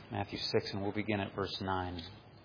Matthew 6, and we'll begin at verse 9.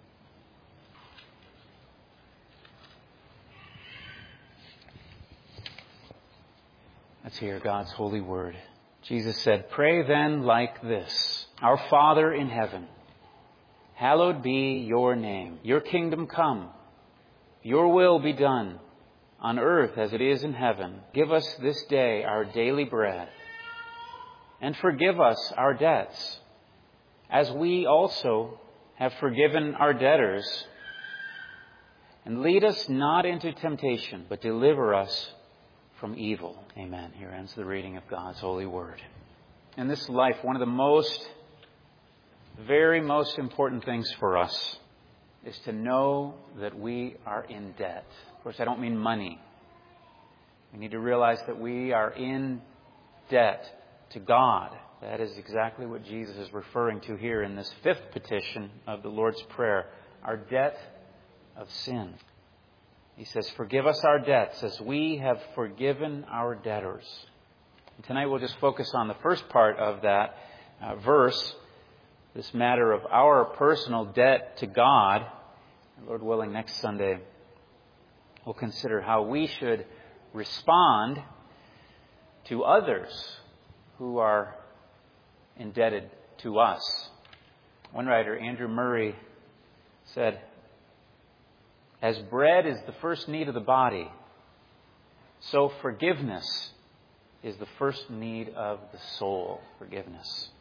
Let's hear God's holy word. Jesus said, "Pray then like this. Our Father in heaven, hallowed be your name. Your kingdom come. Your will be done on earth as it is in heaven. Give us this day our daily bread. And forgive us our debts, as we also have forgiven our debtors. And lead us not into temptation, but deliver us from evil." Amen. Here ends the reading of God's holy word. In this life, one of the very most important things for us is to know that we are in debt. Of course, I don't mean money. We need to realize that we are in debt to God. That is exactly what Jesus is referring to here in this fifth petition of the Lord's Prayer, our debt of sin. He says, "Forgive us our debts as we have forgiven our debtors." And tonight we'll just focus on the first part of that verse, this matter of our personal debt to God. And Lord willing, next Sunday we'll consider how we should respond to others who are indebted to us. One writer, Andrew Murray, said, "As bread is the first need of the body, so forgiveness is the first need of the soul." Forgiveness.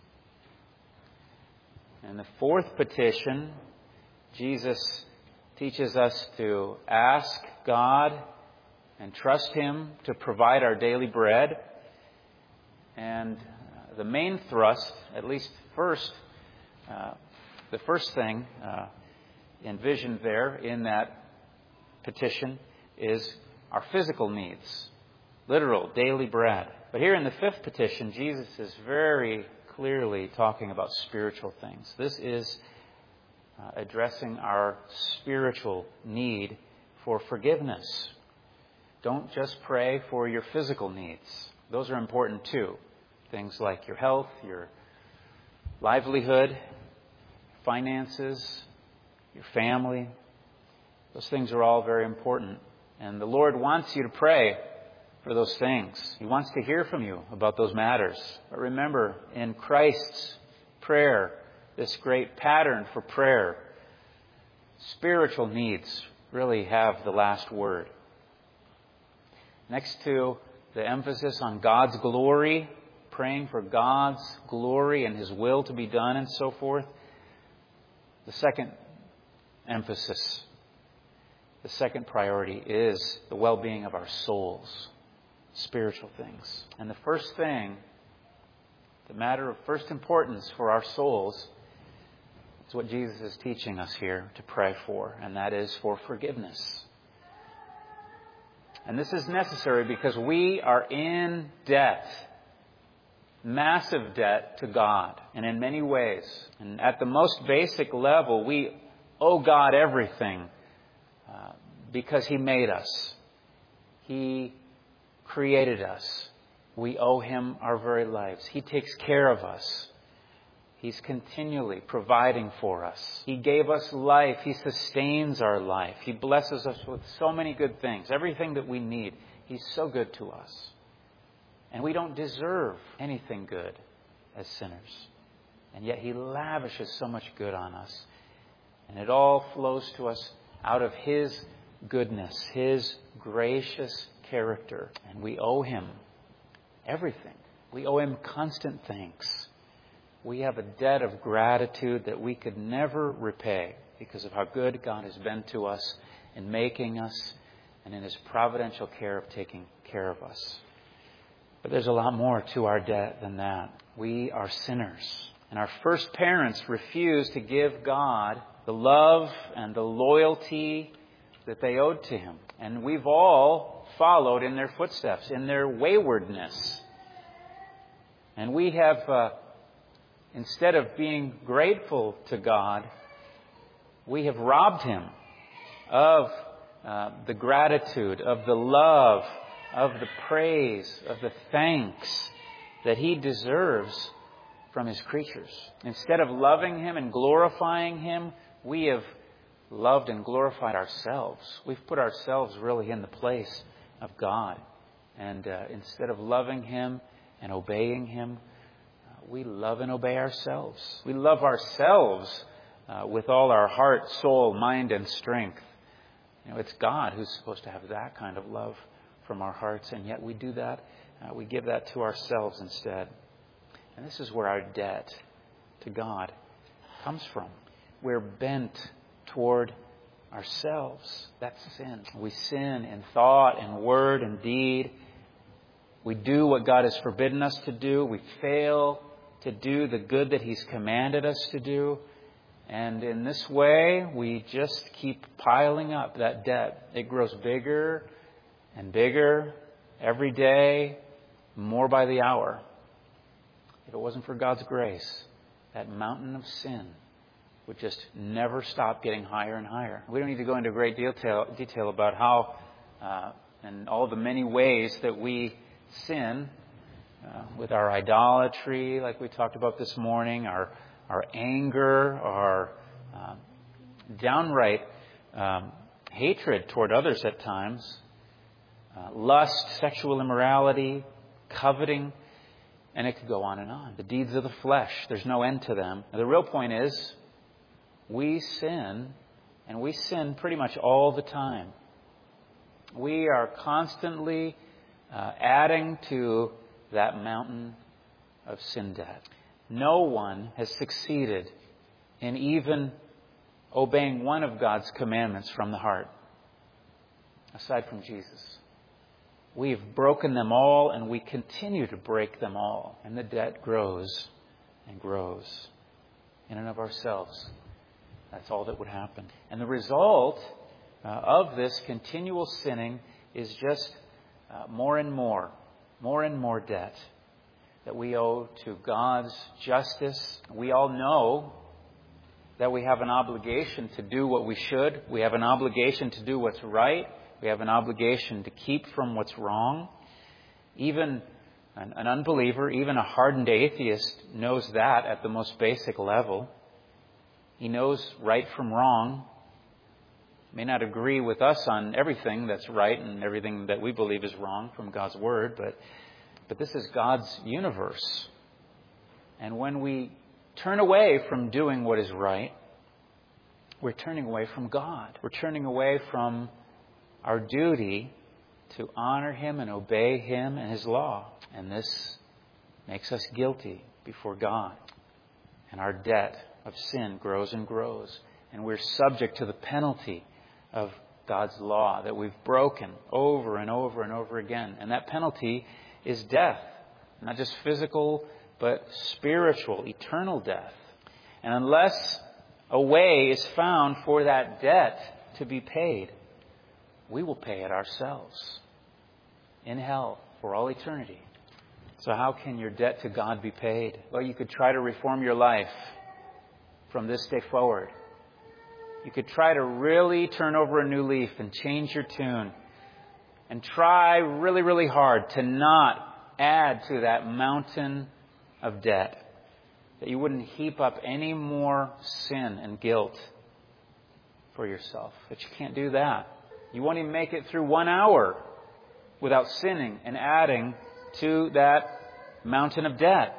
And the fourth petition, Jesus teaches us to ask God and trust Him to provide our daily bread. And the main thrust, at least the first thing envisioned there in that petition is our physical needs, literal daily bread. But here in the fifth petition, Jesus is very clearly talking about spiritual things. This is addressing our spiritual need for forgiveness. Don't just pray for your physical needs. Those are important too. Things like your health, your livelihood, finances, your family. Those things are all very important. And the Lord wants you to pray for those things. He wants to hear from you about those matters. But remember, in Christ's prayer, this great pattern for prayer, spiritual needs really have the last word. Next to the emphasis on God's glory, praying for God's glory and His will to be done and so forth, the second emphasis, the second priority is the well-being of our souls, spiritual things. And the first thing, the matter of first importance for our souls, is what Jesus is teaching us here to pray for, and that is for forgiveness. And this is necessary because we are in debt, massive debt to God, and in many ways. And at the most basic level, we owe God everything because He made us. He created us. We owe Him our very lives. He takes care of us. He's continually providing for us. He gave us life. He sustains our life. He blesses us with so many good things. Everything that we need. He's so good to us. And we don't deserve anything good as sinners. And yet He lavishes so much good on us. And it all flows to us out of His goodness, His gracious character. And we owe Him everything. We owe Him constant thanks. We have a debt of gratitude that we could never repay because of how good God has been to us in making us and in His providential care of taking care of us. But there's a lot more to our debt than that. We are sinners. And our first parents refused to give God the love and the loyalty that they owed to Him. And we've all followed in their footsteps, in their waywardness. And we have, instead of being grateful to God, we have robbed Him of the gratitude, of the love, of the praise, of the thanks that He deserves from His creatures. Instead of loving Him and glorifying Him, we have loved and glorified ourselves. We've put ourselves really in the place of God. And instead of loving Him and obeying Him, we love and obey ourselves. We love ourselves with all our heart, soul, mind, and strength. It's God who's supposed to have that kind of love from our hearts, and yet we do that. We give that to ourselves instead. And this is where our debt to God comes from. We're bent toward ourselves. That's sin. We sin in thought and word and deed. We do what God has forbidden us to do. We fail to do the good that He's commanded us to do. And in this way, we just keep piling up that debt. It grows bigger and bigger every day, more by the hour. If it wasn't for God's grace, that mountain of sin would just never stop getting higher and higher. We don't need to go into great detail about how and all the many ways that we sin with our idolatry, like we talked about this morning, our anger, our downright hatred toward others at times, lust, sexual immorality, coveting, and it could go on and on. The deeds of the flesh, there's no end to them. Now, the real point is, we sin, and we sin pretty much all the time. We are constantly adding to that mountain of sin debt. No one has succeeded in even obeying one of God's commandments from the heart, aside from Jesus. We've broken them all, and we continue to break them all. And the debt grows and grows in and of ourselves. That's all that would happen. And the result of this continual sinning is just more and more debt that we owe to God's justice. We all know that we have an obligation to do what we should. We have an obligation to do what's right. We have an obligation to keep from what's wrong. Even an unbeliever, even a hardened atheist knows that at the most basic level. He knows right from wrong. May not agree with us on everything that's right and everything that we believe is wrong from God's Word, but this is God's universe. And when we turn away from doing what is right, we're turning away from God. We're turning away from our duty to honor Him and obey Him and His law. And this makes us guilty before God. And our debt of sin grows and grows. And we're subject to the penalty of God's law that we've broken over and over and over again. And that penalty is death. Not just physical, but spiritual, eternal death. And unless a way is found for that debt to be paid, we will pay it ourselves in hell for all eternity. So how can your debt to God be paid? Well, you could try to reform your life from this day forward. You could try to really turn over a new leaf and change your tune and try really, really hard to not add to that mountain of debt, that you wouldn't heap up any more sin and guilt for yourself. But you can't do that. You won't even make it through 1 hour without sinning and adding to that mountain of debt.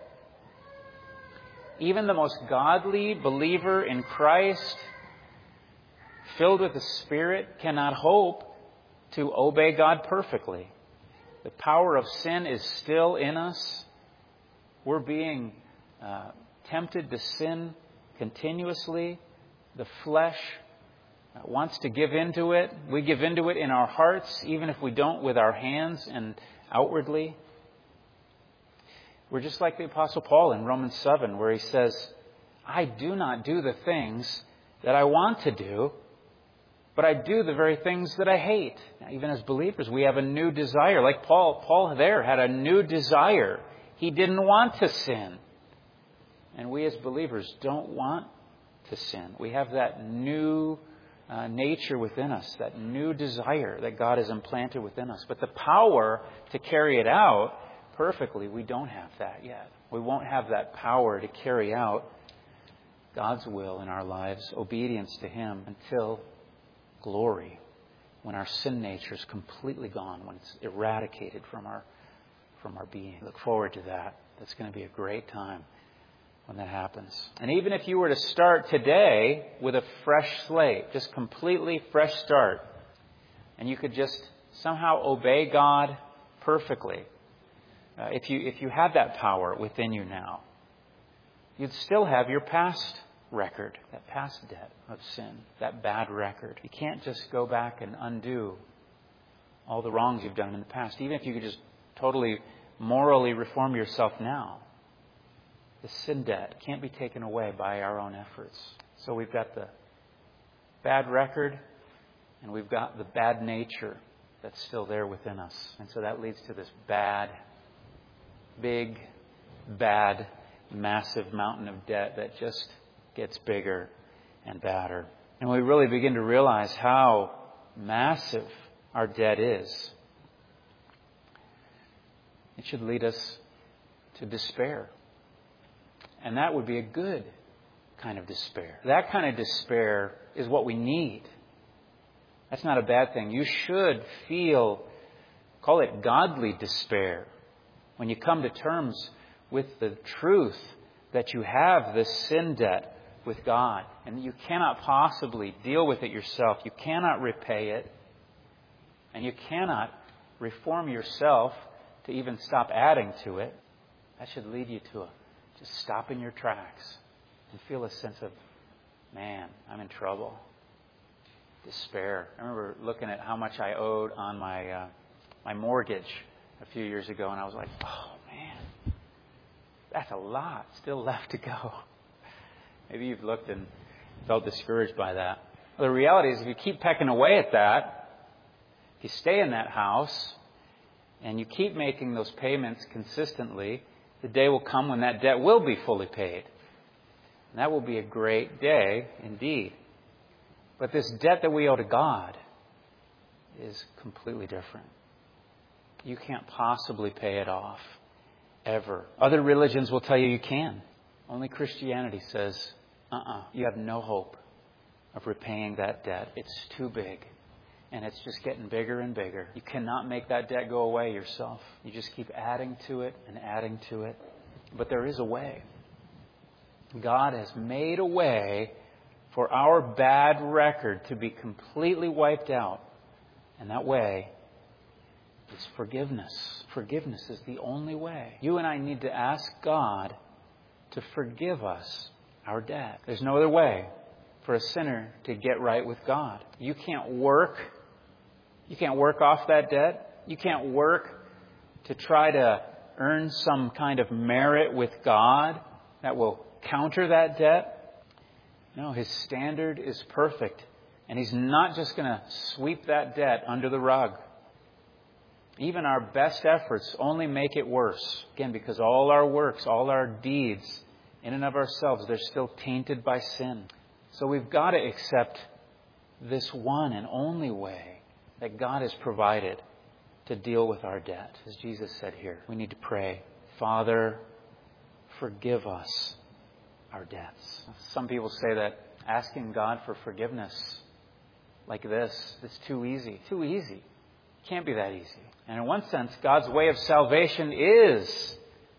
Even the most godly believer in Christ, filled with the Spirit, cannot hope to obey God perfectly. The power of sin is still in us. We're being tempted to sin continuously. The flesh wants to give into it. We give into it in our hearts, even if we don't with our hands and outwardly. We're just like the Apostle Paul in Romans 7, where he says, I do not do the things that I want to do, but I do the very things that I hate. Now, even as believers, we have a new desire. Like Paul there had a new desire. He didn't want to sin. And we as believers don't want to sin. We have that new nature within us, that new desire that God has implanted within us. But the power to carry it out perfectly, we don't have that yet. We won't have that power to carry out God's will in our lives, obedience to Him, until glory, when our sin nature is completely gone, when it's eradicated from our being. Look forward to that. That's going to be a great time when that happens. And even if you were to start today with a fresh slate, just completely fresh start, and you could just somehow obey God perfectly, if you had that power within you now, you'd still have your past record, that past debt of sin, that bad record. You can't just go back and undo all the wrongs you've done in the past. Even if you could just totally morally reform yourself now, the sin debt can't be taken away by our own efforts. So we've got the bad record, and we've got the bad nature that's still there within us. And so that leads to this big, bad, massive mountain of debt that just gets bigger and badder. And we really begin to realize how massive our debt is. It should lead us to despair. And that would be a good kind of despair. That kind of despair is what we need. That's not a bad thing. You should feel, call it godly despair, when you come to terms with the truth that you have this sin debt with God and you cannot possibly deal with it yourself. You cannot repay it. And you cannot reform yourself to even stop adding to it. That should lead you to just stop in your tracks and feel a sense of, man, I'm in trouble. Despair. I remember looking at how much I owed on my mortgage a few years ago, and I was like, oh, man, that's a lot still left to go. Maybe you've looked and felt discouraged by that. Well, the reality is, if you keep pecking away at that, if you stay in that house, and you keep making those payments consistently, the day will come when that debt will be fully paid. And that will be a great day indeed. But this debt that we owe to God is completely different. You can't possibly pay it off, ever. Other religions will tell you you can. Only Christianity says, you have no hope of repaying that debt. It's too big. And it's just getting bigger and bigger. You cannot make that debt go away yourself. You just keep adding to it and adding to it. But there is a way. God has made a way for our bad record to be completely wiped out. And that way is forgiveness. Forgiveness is the only way. You and I need to ask God to forgive us our debt. There's no other way for a sinner to get right with God. You can't work off that debt. You can't work to try to earn some kind of merit with God that will counter that debt. No, His standard is perfect. And He's not just going to sweep that debt under the rug. Even our best efforts only make it worse. Again, because all our works, all our deeds, in and of ourselves, they're still tainted by sin. So we've got to accept this one and only way that God has provided to deal with our debt. As Jesus said here, we need to pray, Father, forgive us our debts. Some people say that asking God for forgiveness like this is too easy. Too easy. It can't be that easy. And in one sense, God's way of salvation is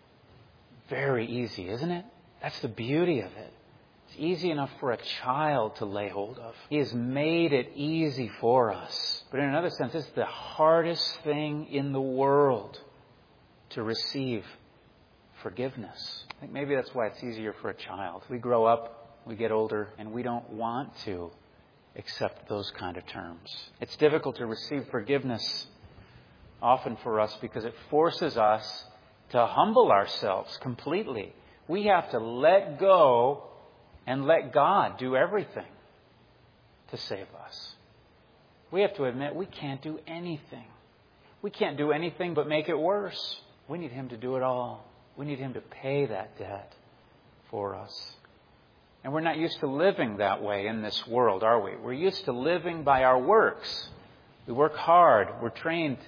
very easy, isn't it? That's the beauty of it. It's easy enough for a child to lay hold of. He has made it easy for us. But in another sense, it's the hardest thing in the world to receive forgiveness. I think maybe that's why it's easier for a child. We grow up, we get older, and we don't want to accept those kind of terms. It's difficult to receive forgiveness often for us because it forces us to humble ourselves completely. We have to let go and let God do everything to save us. We have to admit we can't do anything. We can't do anything but make it worse. We need Him to do it all. We need Him to pay that debt for us. And we're not used to living that way in this world, are we? We're used to living by our works. We work hard. We're trained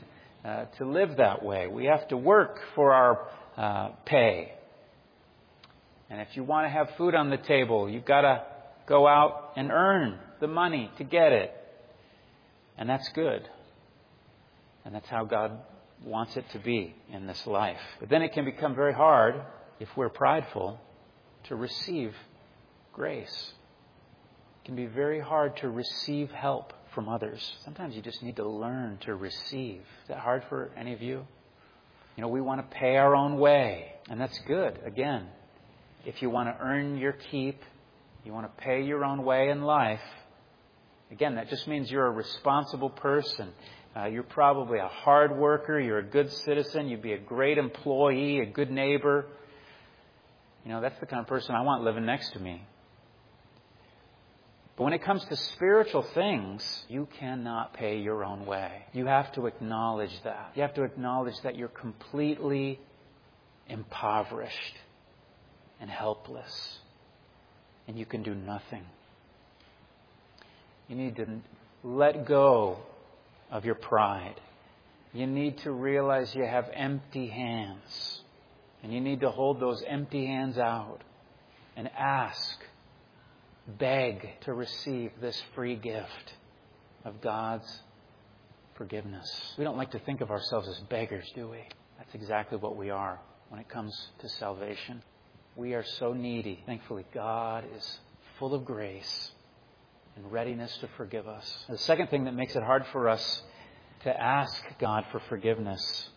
to live that way. We have to work for our pay. And if you want to have food on the table, you've got to go out and earn the money to get it. And that's good. And that's how God wants it to be in this life. But then it can become very hard, if we're prideful, to receive grace. It can be very hard to receive help from others. Sometimes you just need to learn to receive. Is that hard for any of you? You know, we want to pay our own way. And that's good. Again, if you want to earn your keep, you want to pay your own way in life, again, that just means you're a responsible person. You're probably a hard worker. You're a good citizen. You'd be a great employee, a good neighbor. You know, that's the kind of person I want living next to me. But when it comes to spiritual things, you cannot pay your own way. You have to acknowledge that. You have to acknowledge that you're completely impoverished and helpless. And you can do nothing. You need to let go of your pride. You need to realize you have empty hands. And you need to hold those empty hands out and ask, beg to receive this free gift of God's forgiveness. We don't like to think of ourselves as beggars, do we? That's exactly what we are when it comes to salvation. We are so needy. Thankfully, God is full of grace and readiness to forgive us. The second thing that makes it hard for us to ask God for forgiveness,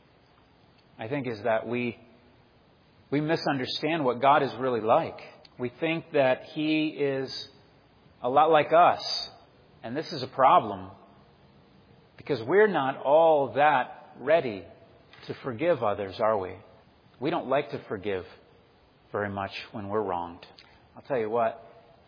I think, is that we misunderstand what God is really like. We think that He is a lot like us. And this is a problem because we're not all that ready to forgive others, are we? We don't like to forgive very much when we're wronged. I'll tell you what,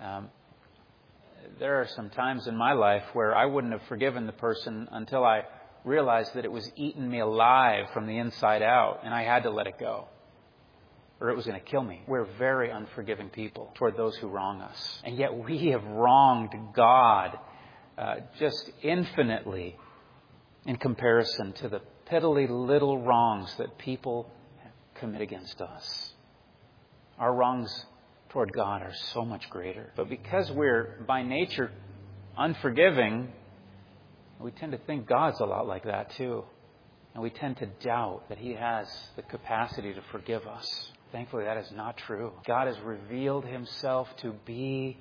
there are some times in my life where I wouldn't have forgiven the person until I realized that it was eating me alive from the inside out, and I had to let it go, or it was going to kill me. We're very unforgiving people toward those who wrong us. And yet we have wronged God just infinitely in comparison to the piddly little wrongs that people commit against us. Our wrongs toward God are so much greater. But because we're by nature unforgiving, we tend to think God's a lot like that too. And we tend to doubt that He has the capacity to forgive us. Thankfully, that is not true. God has revealed Himself to be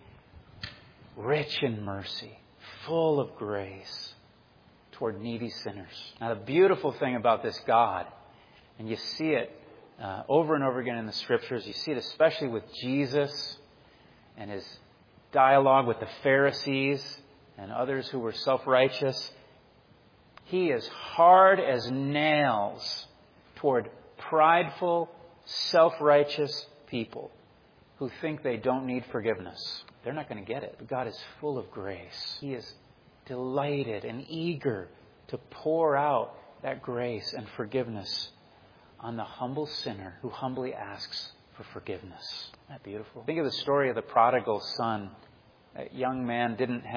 rich in mercy, full of grace toward needy sinners. Now, the beautiful thing about this God, and you see it over and over again in the Scriptures, you see it especially with Jesus and His dialogue with the Pharisees and others who were self-righteous. He is hard as nails toward prideful, self-righteous people who think they don't need forgiveness. They're not going to get it. But God is full of grace. He is delighted and eager to pour out that grace and forgiveness on the humble sinner who humbly asks for forgiveness. Isn't that beautiful? Think of the story of the prodigal son. That young man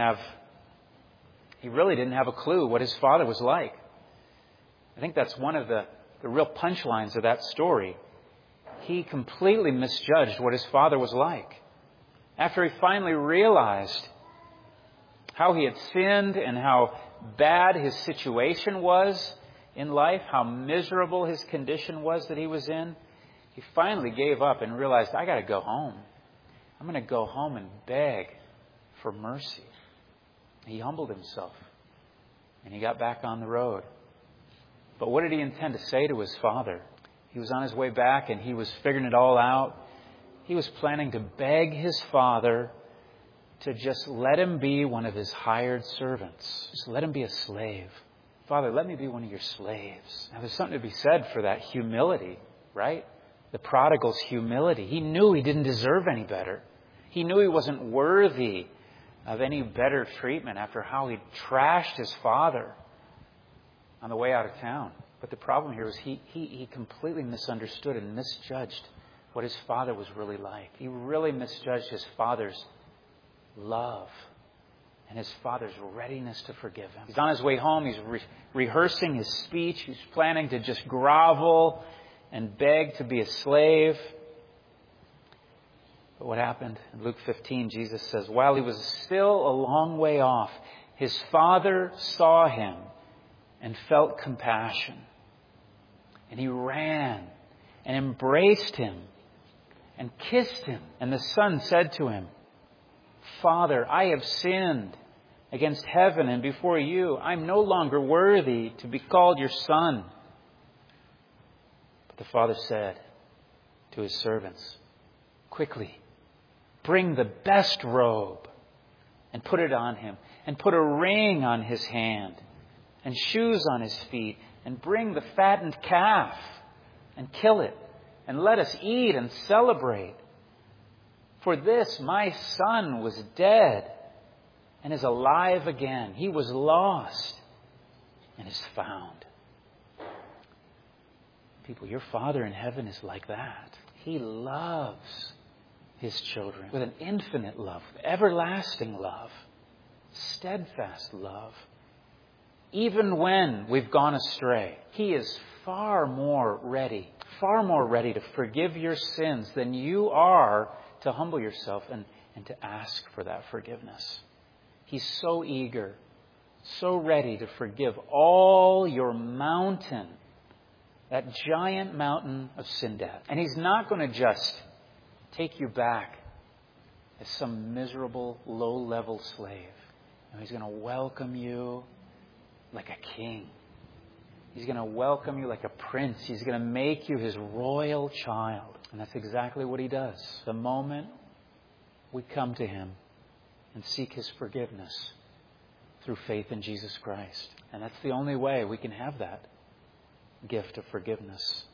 really didn't have a clue what his father was like. I think that's one of the real punchlines of that story. He completely misjudged what his father was like. After he finally realized how he had sinned and how bad his situation was in life, how miserable his condition was that he was in, he finally gave up and realized, I got to go home. I'm going to go home and beg for mercy. He humbled himself and he got back on the road. But what did he intend to say to his father? He was on his way back and he was figuring it all out. He was planning to beg his father to just let him be one of his hired servants. Just let him be a slave. Father, let me be one of your slaves. Now, there's something to be said for that humility, right? The prodigal's humility. He knew he didn't deserve any better. He knew he wasn't worthy of any better treatment after how he trashed his father on the way out of town. But the problem here was he completely misunderstood and misjudged what his father was really like. He really misjudged his father's love and his father's readiness to forgive him. He's on his way home. He's rehearsing his speech. He's planning to just grovel and beg to be a slave. But what happened? In Luke 15, Jesus says, while he was still a long way off, his father saw him and felt compassion. And he ran and embraced him and kissed him. And the son said to him, Father, I have sinned against heaven and before you. I'm no longer worthy to be called your son. But the father said to his servants, quickly, bring the best robe and put it on him, and put a ring on his hand and shoes on his feet, and bring the fattened calf and kill it, and let us eat and celebrate. For this my son was dead and is alive again. He was lost and is found. People, your Father in heaven is like that. He loves his children with an infinite love, everlasting love, steadfast love. Even when we've gone astray, he is far more ready to forgive your sins than you are to humble yourself and to ask for that forgiveness. He's so eager, so ready to forgive all your mountain, that giant mountain of sin debt. And he's not going to just take you back as some miserable, low-level slave. No, he's going to welcome you like a king. He's going to welcome you like a prince. He's going to make you his royal child. And that's exactly what he does. The moment we come to him and seek his forgiveness through faith in Jesus Christ. And that's the only way we can have that gift of forgiveness.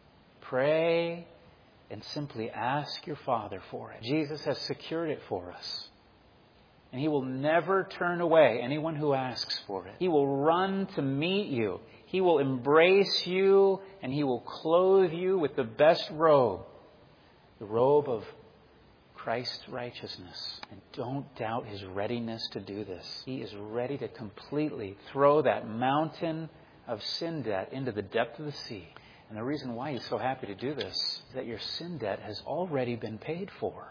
Pray and simply ask your Father for it. Jesus has secured it for us. And he will never turn away anyone who asks for it. He will run to meet you. He will embrace you, and he will clothe you with the best robe, the robe of Christ's righteousness. And don't doubt his readiness to do this. He is ready to completely throw that mountain of sin debt into the depth of the sea. And the reason why he's so happy to do this is that your sin debt has already been paid for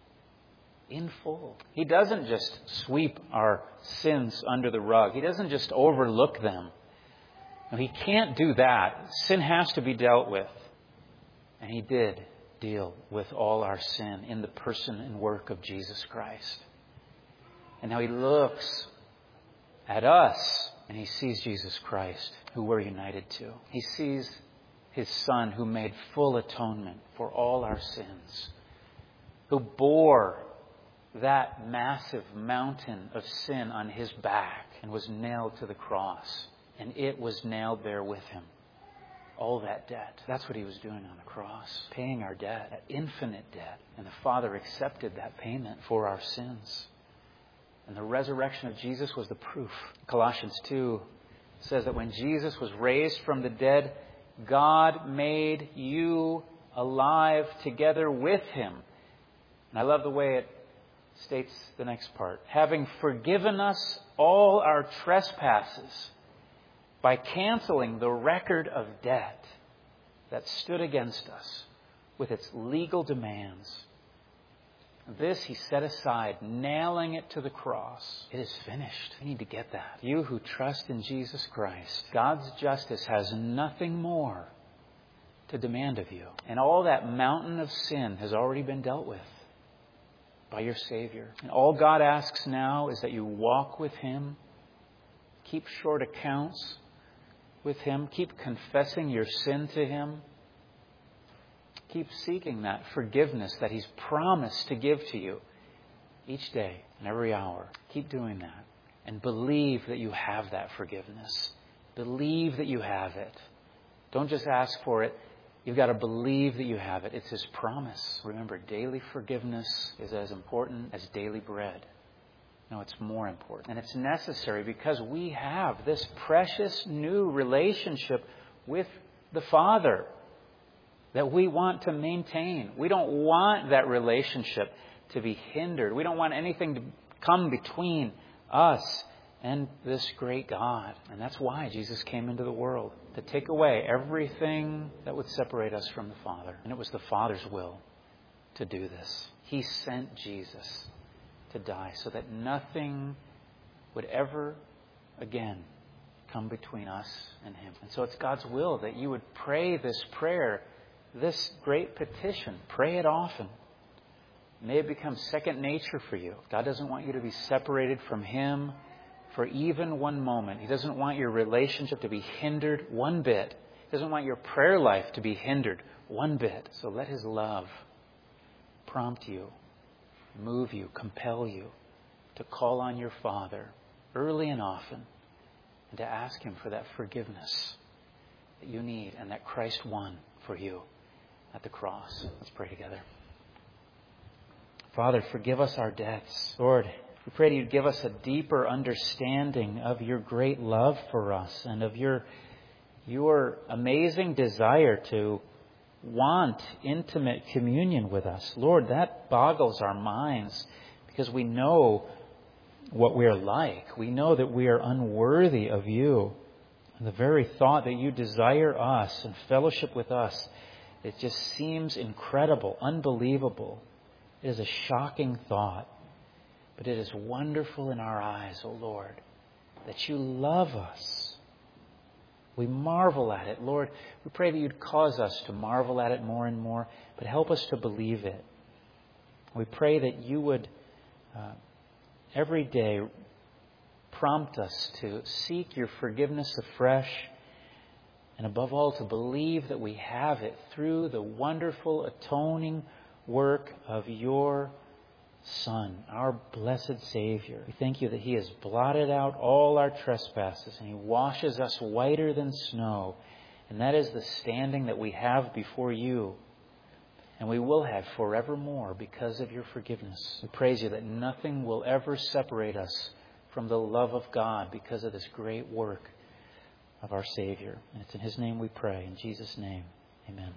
in full. He doesn't just sweep our sins under the rug. He doesn't just overlook them. No, he can't do that. Sin has to be dealt with. And he did deal with all our sin in the person and work of Jesus Christ. And now he looks at us and he sees Jesus Christ, who we're united to. He sees his Son, who made full atonement for all our sins, who bore that massive mountain of sin on his back and was nailed to the cross. And it was nailed there with him. All that debt. That's what he was doing on the cross. Paying our debt, that infinite debt. And the Father accepted that payment for our sins. And the resurrection of Jesus was the proof. Colossians 2 says that when Jesus was raised from the dead, God made you alive together with him. And I love the way it states the next part. Having forgiven us all our trespasses by canceling the record of debt that stood against us with its legal demands. This he set aside, nailing it to the cross. It is finished. You need to get that. You who trust in Jesus Christ, God's justice has nothing more to demand of you. And all that mountain of sin has already been dealt with by your Savior. And all God asks now is that you walk with him, keep short accounts with him, keep confessing your sin to him, keep seeking that forgiveness that he's promised to give to you each day and every hour. Keep doing that and believe that you have that forgiveness. Believe that you have it. Don't just ask for it. You've got to believe that you have it. It's his promise. Remember, daily forgiveness is as important as daily bread. No, it's more important. And it's necessary because we have this precious new relationship with the Father that we want to maintain. We don't want that relationship to be hindered. We don't want anything to come between us and this great God. And that's why Jesus came into the world, to take away everything that would separate us from the Father. And it was the Father's will to do this. He sent Jesus to die so that nothing would ever again come between us and Him. And so it's God's will that you would pray this prayer, this great petition. Pray it often. May it become second nature for you. God doesn't want you to be separated from Him for even one moment. He doesn't want your relationship to be hindered one bit. He doesn't want your prayer life to be hindered one bit. So let His love prompt you, move you, compel you to call on your Father early and often and to ask Him for that forgiveness that you need and that Christ won for you at the cross. Let's pray together. Father, forgive us our debts. Lord, we pray that You'd give us a deeper understanding of Your great love for us and of Your amazing desire to want intimate communion with us. Lord, that boggles our minds because we know what we are like. We know that we are unworthy of You. And the very thought that You desire us and fellowship with us, it just seems incredible, unbelievable. It is a shocking thought, but it is wonderful in our eyes, O Lord, that You love us. We marvel at it. Lord, we pray that You'd cause us to marvel at it more and more, but help us to believe it. We pray that You would every day prompt us to seek Your forgiveness afresh, and above all to believe that we have it through the wonderful atoning work of Your Son, our blessed Savior. We thank You that He has blotted out all our trespasses and He washes us whiter than snow. And that is the standing that we have before You. And we will have forevermore because of Your forgiveness. We praise You that nothing will ever separate us from the love of God because of this great work of our Savior. And it's in His name we pray. In Jesus' name, amen.